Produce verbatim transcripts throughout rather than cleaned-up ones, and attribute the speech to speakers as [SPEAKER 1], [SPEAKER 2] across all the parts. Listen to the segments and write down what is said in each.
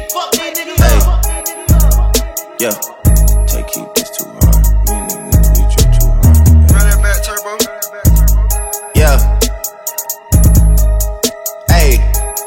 [SPEAKER 1] fuck these niggas up.
[SPEAKER 2] Yeah, take keep this too hard. Me and these niggas, we trip too hard.
[SPEAKER 3] Run that back, turbo.
[SPEAKER 2] Yeah. Hey,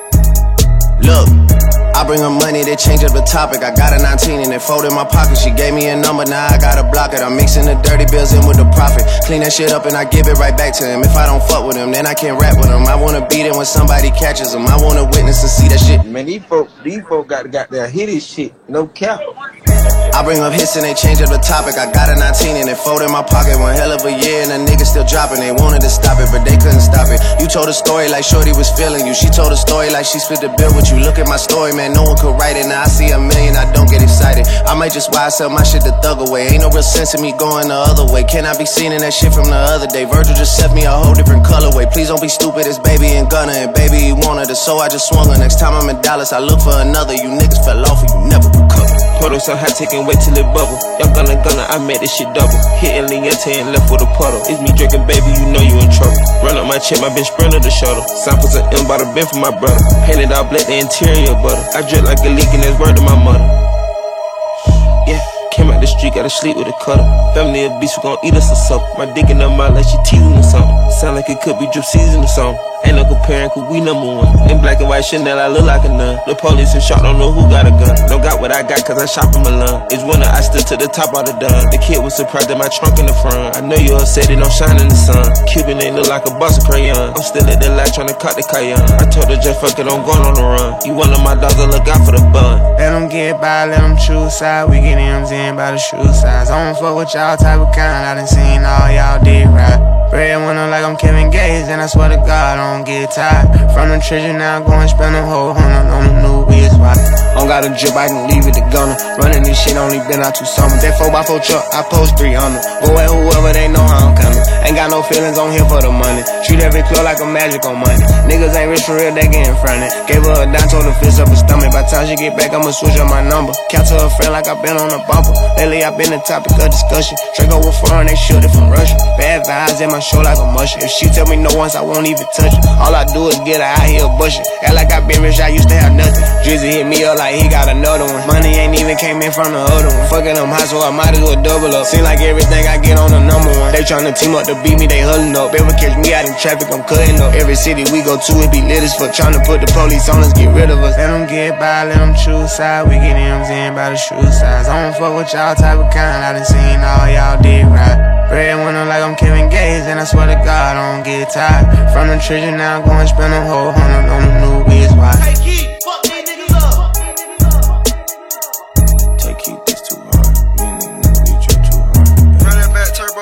[SPEAKER 2] look. I bring her money, they change up the topic. I got a nineteen and it fold in my pocket. She gave me a number, now I gotta block it. I'm mixing the dirty bills in with the profit. Clean that shit up and I give it right back to him. If I don't fuck with him, then I can't rap with him. I wanna beat it when somebody catches him. I wanna witness and see that shit.
[SPEAKER 4] Man, these folk, these folk got, got their hit this shit, no cap.
[SPEAKER 2] I bring up hits and they change up the topic. I got a nineteen and it fold in my pocket. One hell of a year and the niggas still dropping. They wanted to stop it, but they couldn't stop it. You told a story like Shorty was feeling you. She told a story like she split the bill with you. Look at my story, man, no one could write it. Now I see a million, I don't get excited. I might just why I sell my shit to thug away. Ain't no real sense in me going the other way. Can I be seen in that shit from the other day? Virgil just set me a whole different colorway. Please don't be stupid, it's baby and Gunna. And baby, he wanted it, so I just swung her. Next time I'm in Dallas, I look for another. You niggas fell off and you never recover.
[SPEAKER 5] Puddle so hot, taking wait till it bubble. Y'all gonna gonna, I made this shit double. Hitting Liente and left with a puddle. It's me drinking, baby, you know you in trouble. Run up my check, my bitch sprinter the shuttle. Samples of M by the bin for my brother. Painted all black, the interior butter. I drip like a leak and that's word to my mother. Yeah, came out the street, gotta sleep with a cutter. Family of beasts, we gon' eat us or something. My dick in her mouth like she teasing or something. Sound like it could be drip season or something. Ain't no comparing, cause we number one. In black and white Chanel, I look like a nun. The police in shot, don't know who got a gun. Don't got what I got, cause I shop in Milan. It's winter, I stood to the top of the dun. The kid was surprised at my trunk in the front. I know you upset, it don't shine in the sun. Cuban ain't look like a box of crayon. I'm still at the light tryna cut the cayenne. I told her just fuck it, I'm going on the run. You one of my dogs, I look out for the bun.
[SPEAKER 6] Let them get by, let them choose side. We get M's in by the shoe size. I don't fuck with y'all type of kind. I done seen all y'all did right. Breadwinner like I'm Kevin Gates, and I swear to God I don't get tired. From the treasure now I'm going spend a whole hundred on the new wheels. Why? Don't got a drip, I can leave it to gunner. Running this shit only been out two summers. That four by four truck, I post three hundred. Go at whoever, they know how I'm coming. Ain't got no feelings on here for the money. Treat every club like a magic on money. Niggas ain't rich for real, they getting fronted. Gave her a dime, told her fist up her stomach. By the time she get back, I'ma switch up my number. Count to her friend like I been on a bumper. Lately I been the topic of discussion. Draco with foreign, they shoot it from Russia. Bad vibes in my show like a mushroom. If she tell me no once, I won't even touch it. All I do is get her out here bushing. Act like I been rich, I used to have nothing. Drizzy hit me up like he got another one. Money ain't even came in from the other one. Fucking them high, so I might as well double up. Seem like everything I get on the number one. They tryna team up to beat me, they huddling up. Ever catch me out in traffic, I'm cutting up. Every city we go to, it be lit as fuck. Tryna put the police on us, get rid of us. Let them get by, let them choose side. We get M's in by the shoe size. I don't fuck with y'all type of kind. I done seen all y'all did right. Breadwinner like I'm Kevin Gates, and I swear to God I don't get tired. From the treasure now I'm going spend a whole hundred on the new wheels. Why?
[SPEAKER 1] Hey, keep, fuck these niggas up.
[SPEAKER 2] Take keep this too hard. Me and these niggas, we trip too hard.
[SPEAKER 3] Run that back, turbo.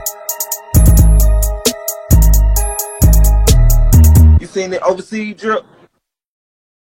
[SPEAKER 4] You seen the overseas drip?